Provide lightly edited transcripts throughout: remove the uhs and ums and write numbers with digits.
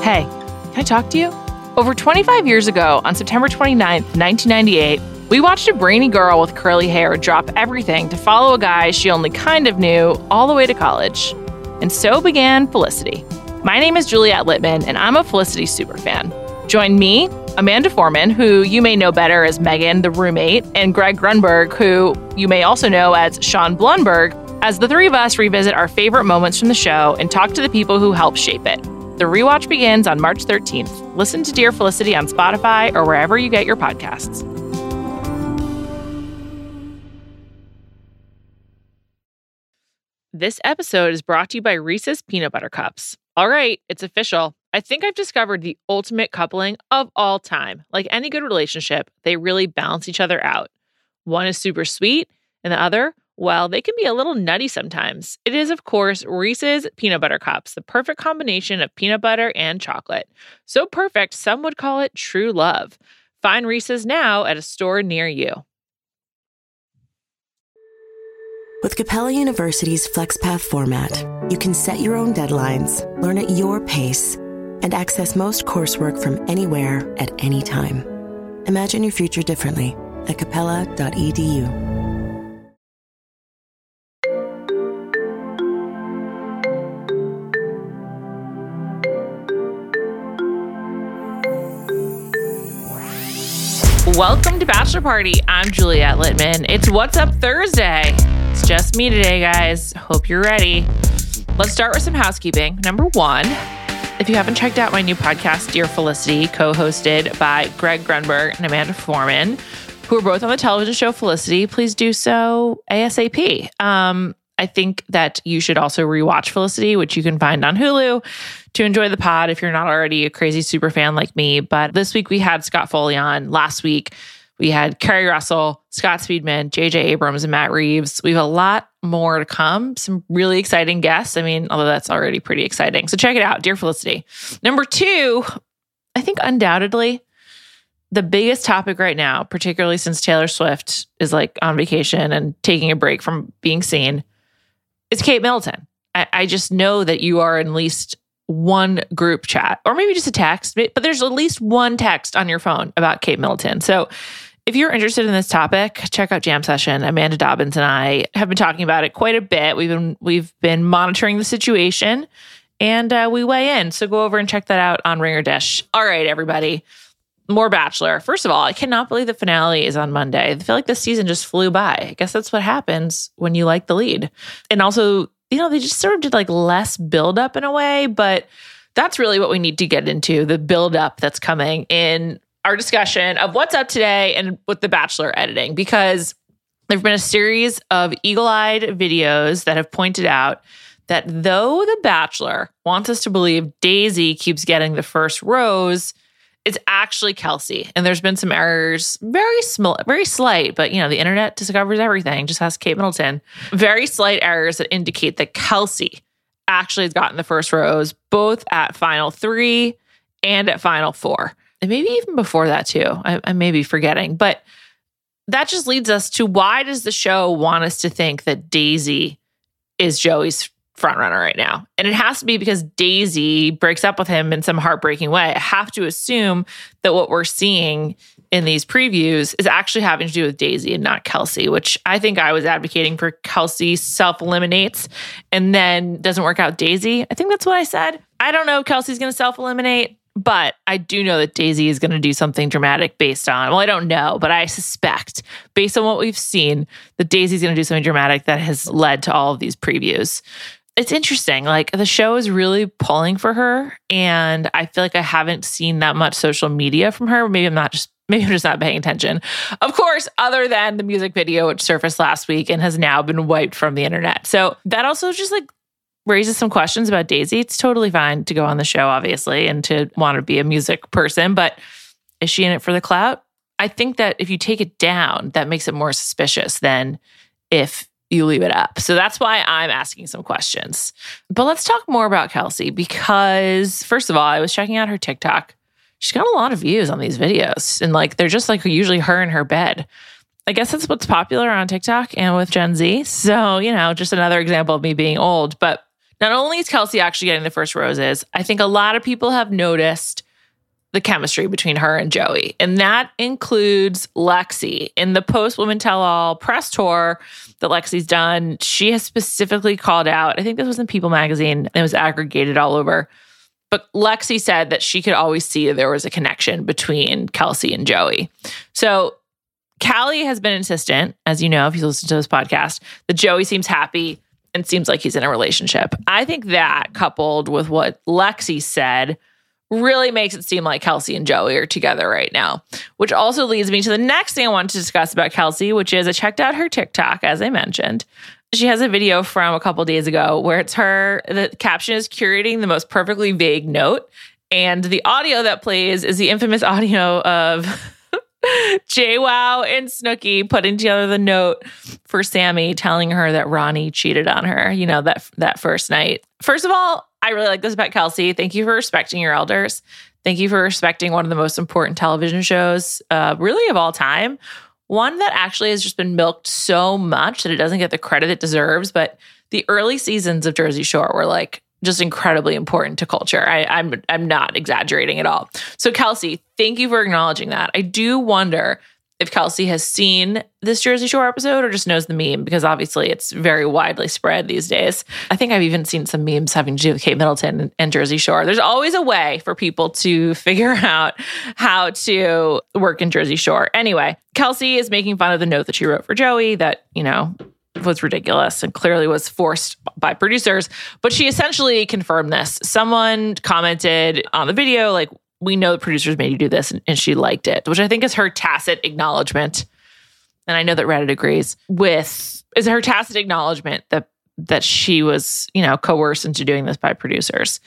Hey, can I talk to you? Over 25 years ago, on September 29th, 1998, we watched a brainy girl with curly hair drop everything to follow a guy she only kind of knew all the way to college. And so began Felicity. My name is Juliet Littman, and I'm a Felicity superfan. Join me, Amanda Foreman, who you may know better as Megan, the roommate, and Greg Grunberg, who you may also know as Sean Blunberg, as the three of us revisit our favorite moments from the show and talk to the people who helped shape it. The rewatch begins on March 13th. Listen to Dear Felicity on Spotify or wherever you get your podcasts. This episode is brought to you by Reese's Peanut Butter Cups. All right, it's official. I think I've discovered the ultimate coupling of all time. Like any good relationship, they really balance each other out. One is super sweet, and the other, well, they can be a little nutty sometimes. It is, of course, Reese's Peanut Butter Cups, the perfect combination of peanut butter and chocolate. So perfect, some would call it true love. Find Reese's now at a store near you. With Capella University's FlexPath format, you can set your own deadlines, learn at your pace, and access most coursework from anywhere at any time. Imagine your future differently at capella.edu. Welcome to Bachelor Party. I'm Juliet Littman. It's What's Up Thursday. It's just me today, guys. Hope you're ready. Let's start with some housekeeping. Number one, if you haven't checked out my new podcast, Dear Felicity, co-hosted by Greg Grunberg and Amanda Foreman, who are both on the television show Felicity, please do so ASAP. I think that you should also rewatch Felicity, which you can find on Hulu, to enjoy the pod if you're not already a crazy super fan like me. But this week we had Scott Foley on. Last week we had Kerry Russell, Scott Speedman, J.J. Abrams, and Matt Reeves. We have a lot more to come. Some really exciting guests. I mean, although that's already pretty exciting. So check it out, Dear Felicity. Number two, I think undoubtedly the biggest topic right now, particularly since Taylor Swift is like on vacation and taking a break from being seen, is Kate Middleton. I just know that you are in at least one group chat, or maybe just a text, but there's at least one text on your phone about Kate Middleton. So if you're interested in this topic, check out Jam Session. Amanda Dobbins and I have been talking about it quite a bit. We've been monitoring the situation, and we weigh in. So go over and check that out on Ringer Dish. All right, everybody. More Bachelor. First of all, I cannot believe the finale is on Monday. I feel like this season just flew by. I guess that's what happens when you like the lead. And also, you know, they just sort of did like less buildup in a way, but that's really what we need to get into, the buildup that's coming in our discussion of what's up today and with the Bachelor editing, because there've been a series of eagle-eyed videos that have pointed out that though the Bachelor wants us to believe Daisy keeps getting the first rose, it's actually Kelsey. And there's been some errors, very small, very slight, but you know, the internet discovers everything. Just ask Kate Middleton. Very slight errors that indicate that Kelsey actually has gotten the first rose, both at Final 3 and at Final 4. And maybe even before that too. I may be forgetting. But that just leads us to, why does the show want us to think that Daisy is Joey's frontrunner right now? And it has to be because Daisy breaks up with him in some heartbreaking way. I have to assume that what we're seeing in these previews is actually having to do with Daisy and not Kelsey, which I think I was advocating for. Kelsey self-eliminates and then doesn't work out Daisy. I think that's what I said. I don't know if Kelsey's going to self-eliminate, but I do know that Daisy is going to do something dramatic based on, well, I don't know, but I suspect based on what we've seen that Daisy's going to do something dramatic that has led to all of these previews. It's interesting. Like, the show is really pulling for her, and I feel like I haven't seen that much social media from her. Maybe I'm just not paying attention. Of course, other than the music video, which surfaced last week and has now been wiped from the internet. So that also just like raises some questions about Daisy. It's totally fine to go on the show, obviously, and to want to be a music person, but is she in it for the clout? I think that if you take it down, that makes it more suspicious than if you leave it up. So that's why I'm asking some questions. But let's talk more about Kelsey, because first of all, I was checking out her TikTok. She's got a lot of views on these videos, and like they're just like usually her in her bed. I guess that's what's popular on TikTok and with Gen Z. So, you know, just another example of me being old. But Not only is Kelsey actually getting the first roses, I think a lot of people have noticed the chemistry between her and Joey. And that includes Lexi. In the Post Women Tell All press tour that Lexi's done, she has specifically called out, I think this was in People magazine, and it was aggregated all over. But Lexi said that she could always see there was a connection between Kelsey and Joey. So Callie has been insistent, as you know, if you listen to this podcast, that Joey seems happy and seems like he's in a relationship. I think that, coupled with what Lexi said, really makes it seem like Kelsey and Joey are together right now, which also leads me to the next thing I wanted to discuss about Kelsey, which is I checked out her TikTok, as I mentioned. She has a video from a couple days ago where it's her, the caption is curating the most perfectly vague note. And the audio that plays is the infamous audio of JWoww and Snooki putting together the note for Sammy, telling her that Ronnie cheated on her, you know, that first night. First of all, I really like this about Kelsey. Thank you for respecting your elders. Thank you for respecting one of the most important television shows, really of all time. One that actually has just been milked so much that it doesn't get the credit it deserves. But the early seasons of Jersey Shore were like just incredibly important to culture. I'm not exaggerating at all. So Kelsey, thank you for acknowledging that. I do wonder if Kelsey has seen this Jersey Shore episode or just knows the meme, because obviously it's very widely spread these days. I think I've even seen some memes having to do with Kate Middleton and Jersey Shore. There's always a way for people to figure out how to work in Jersey Shore. Anyway, Kelsey is making fun of the note that she wrote for Joey that, you know, was ridiculous and clearly was forced by producers. But she essentially confirmed this. Someone commented on the video, like, we know the producers made you do this, and she liked it, which I think is her tacit acknowledgement. And I know that Reddit agrees with, is her tacit acknowledgement that she was, you know, coerced into doing this by producers.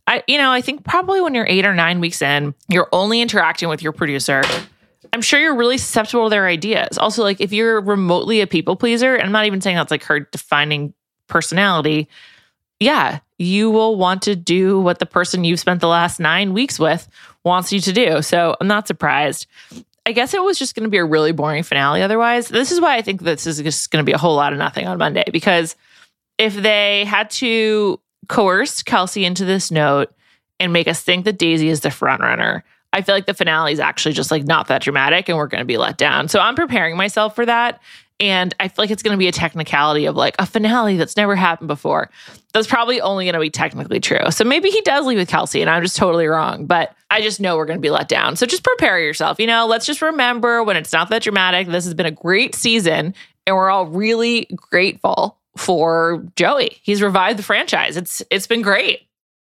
I think probably when you're 8 or 9 weeks in, you're only interacting with your producer. I'm sure you're really susceptible to their ideas. Also, like, if you're remotely a people pleaser, and I'm not even saying that's like her defining personality, yeah, you will want to do what the person you've spent the last 9 weeks with wants you to do. So I'm not surprised. I guess it was just going to be a really boring finale otherwise. This is why I think this is just going to be a whole lot of nothing on Monday, because if they had to coerce Kelsey into this note and make us think that Daisy is the front runner, I feel like the finale is actually just like not that dramatic and we're going to be let down. So I'm preparing myself for that. And I feel like it's going to be a technicality of like a finale that's never happened before. That's probably only going to be technically true. So maybe he does leave with Kelsey and I'm just totally wrong, but I just know we're going to be let down. So just prepare yourself. You know, let's just remember when it's not that dramatic. This has been a great season and we're all really grateful for Joey. He's revived the franchise. It's been great.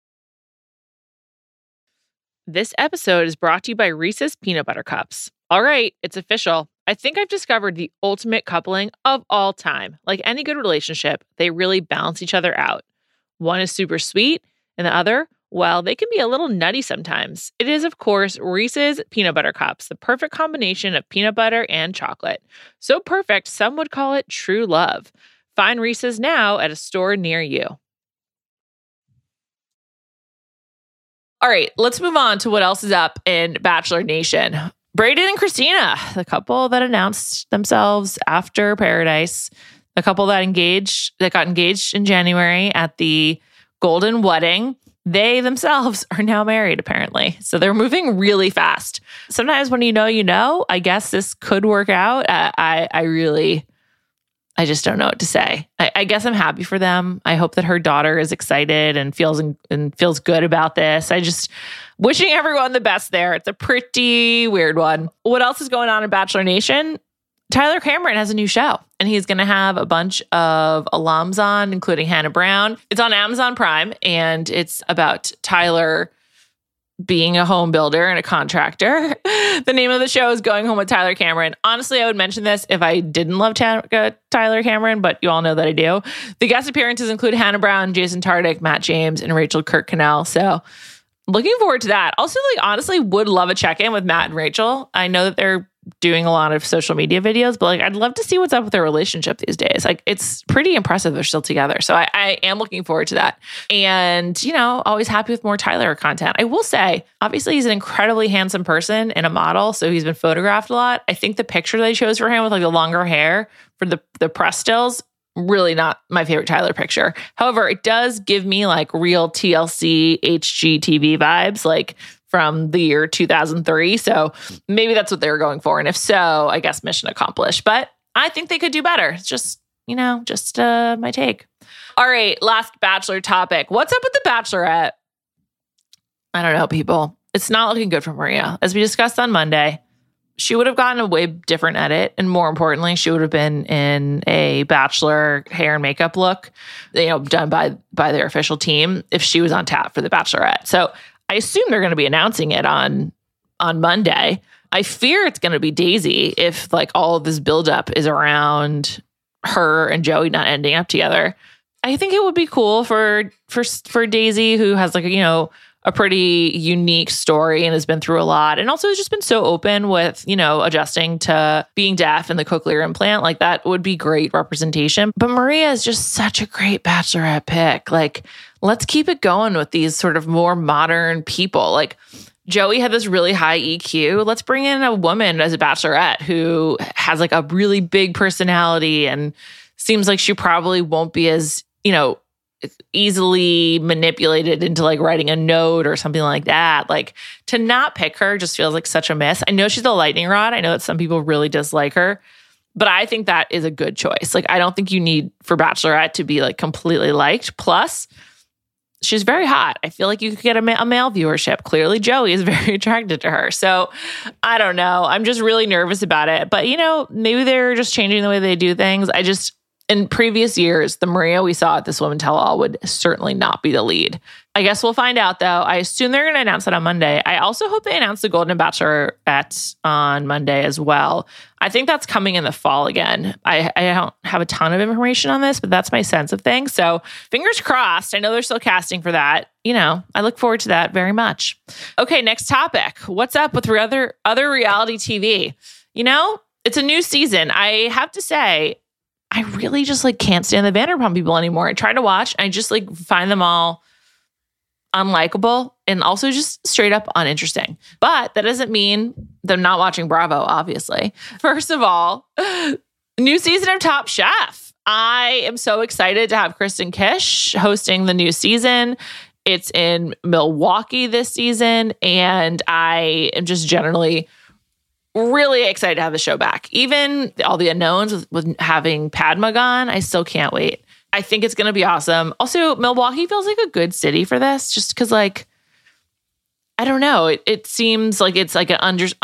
This episode is brought to you by Reese's Peanut Butter Cups. All right, it's official. I think I've discovered the ultimate coupling of all time. Like any good relationship, they really balance each other out. One is super sweet, and the other, well, they can be a little nutty sometimes. It is, of course, Reese's Peanut Butter Cups, the perfect combination of peanut butter and chocolate. So perfect, some would call it true love. Find Reese's now at a store near you. All right, let's move on to what else is up in Bachelor Nation. Brayden and Christina, the couple that announced themselves after Paradise, the couple that got engaged in January at the Golden Wedding, they themselves are now married, apparently. So they're moving really fast. Sometimes when you know, I guess this could work out. I just don't know what to say. I guess I'm happy for them. I hope that her daughter is excited and feels good about this. I just wishing everyone the best there. It's a pretty weird one. What else is going on in Bachelor Nation? Tyler Cameron has a new show, and he's going to have a bunch of alums on, including Hannah Brown. It's on Amazon Prime, and it's about Tyler being a home builder and a contractor. The name of the show is Going Home with Tyler Cameron. Honestly, I would mention this if I didn't love Tyler Cameron, but you all know that I do. The guest appearances include Hannah Brown, Jason Tartick, Matt James, and Rachel Kirk-Cannell. So looking forward to that. Also, honestly, would love a check-in with Matt and Rachel. I know that they're doing a lot of social media videos, but I'd love to see what's up with their relationship these days. It's pretty impressive they're still together. So I am looking forward to that. And, always happy with more Tyler content. I will say, obviously he's an incredibly handsome person and a model. So he's been photographed a lot. I think the picture they chose for him with the longer hair for the press stills really not my favorite Tyler picture. However, it does give me like real TLC HGTV vibes, like from the year 2003. So maybe that's what they were going for. And if so, I guess mission accomplished. But I think they could do better. It's just, my take. All right, last Bachelor topic. What's up with the Bachelorette? I don't know, people. It's not looking good for Maria. As we discussed on Monday, she would have gotten a way different edit. And more importantly, she would have been in a Bachelor hair and makeup look, done by their official team if she was on tap for the Bachelorette. So I assume they're going to be announcing it on Monday. I fear it's going to be Daisy if like all of this buildup is around her and Joey not ending up together. I think it would be cool for Daisy, who has like, a pretty unique story and has been through a lot. And also has just been so open with, adjusting to being deaf and the cochlear implant. Like that would be great representation. But Maria is just such a great Bachelorette pick. Like, let's keep it going with these sort of more modern people. Like Joey had this really high EQ. Let's bring in a woman as a Bachelorette who has like a really big personality and seems like she probably won't be as, easily manipulated into like writing a note or something like that. Like to not pick her just feels like such a miss. I know she's a lightning rod. I know that some people really dislike her, but I think that is a good choice. Like I don't think you need for Bachelorette to be like completely liked. Plus, she's very hot. I feel like you could get a male viewership. Clearly, Joey is very attracted to her. So I don't know. I'm just really nervous about it. But, maybe they're just changing the way they do things. In previous years, the Maria we saw at This Woman Tell All would certainly not be the lead. I guess we'll find out, though. I assume they're going to announce it on Monday. I also hope they announce the Golden Bachelorette on Monday as well. I think that's coming in the fall again. I don't have a ton of information on this, but that's my sense of things. So fingers crossed. I know they're still casting for that. I look forward to that very much. Okay, next topic. What's up with other reality TV? It's a new season. I have to say, I really just like can't stand the Vanderpump people anymore. I try to watch. I just like find them all unlikable and also just straight up uninteresting. But that doesn't mean them not watching Bravo, obviously. First of all, new season of Top Chef. I am so excited to have Kristen Kish hosting the new season. It's in Milwaukee this season, and I am just generally really excited to have the show back. Even all the unknowns with having Padma gone, I still can't wait. I think it's going to be awesome. Also, Milwaukee feels like a good city for this, just because, like, I don't know. It seems like it's like an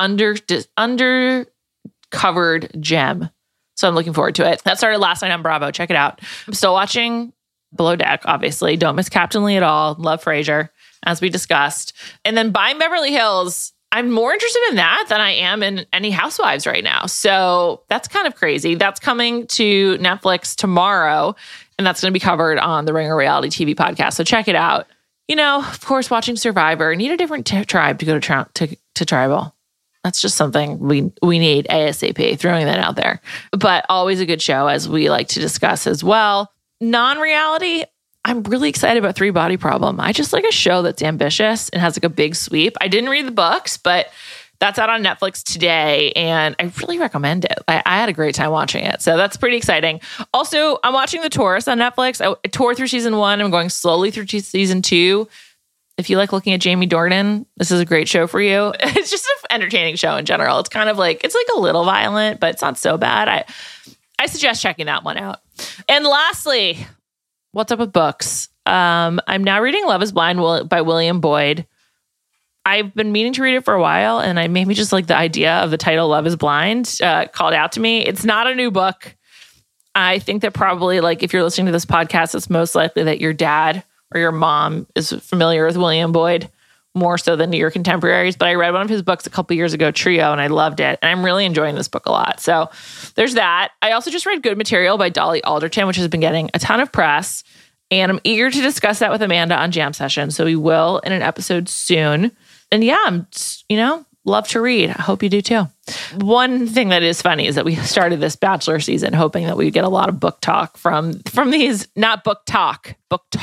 undercovered gem. So I'm looking forward to it. That started last night on Bravo. Check it out. I'm still watching Below Deck, obviously. Don't miss Captain Lee at all. Love Frasier, as we discussed. And then Buying Beverly Hills, I'm more interested in that than I am in any Housewives right now. So that's kind of crazy. That's coming to Netflix tomorrow, and that's going to be covered on the Ringer Reality TV podcast. So check it out. Of course, watching Survivor. Need a different tribe to go to Tribal. That's just something we need ASAP, throwing that out there. But always a good show, as we like to discuss as well. Non-reality, I'm really excited about Three Body Problem. I just like a show that's ambitious and has like a big sweep. I didn't read the books, but that's out on Netflix today, and I really recommend it. I had a great time watching it, so that's pretty exciting. Also, I'm watching The Tourist on Netflix. I tore through season 1. I'm going slowly through season 2. If you like looking at Jamie Dornan, this is a great show for you. It's just an entertaining show in general. It's kind of like, it's like a little violent, but it's not so bad. I suggest checking that one out. And lastly, what's up with books? I'm now reading Love is Blind by William Boyd. I've been meaning to read it for a while, and I maybe just like the idea of the title Love is Blind called out to me. It's not a new book. I think that probably, like, if you're listening to this podcast, it's most likely that your dad or your mom is familiar with William Boyd more so than your contemporaries. But I read one of his books a couple years ago, Trio, and I loved it. And I'm really enjoying this book a lot. So there's that. I also just read Good Material by Dolly Alderton, which has been getting a ton of press. And I'm eager to discuss that with Amanda on Jam Session. So we will in an episode soon. And yeah, I'm, love to read. I hope you do too. One thing that is funny is that we started this Bachelor season hoping that we'd get a lot of book talk from these, not book talk.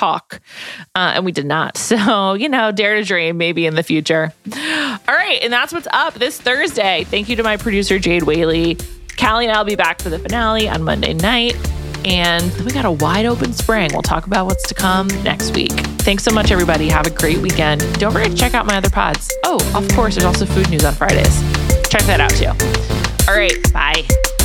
And we did not. So, dare to dream maybe in the future. All right. And that's what's up this Thursday. Thank you to my producer, Jade Whaley. Callie and I'll be back for the finale on Monday night. And we got a wide open spring. We'll talk about what's to come next week. Thanks so much, everybody. Have a great weekend. Don't forget to check out my other pods. Oh, of course, there's also food news on Fridays. Check that out too. All right, bye.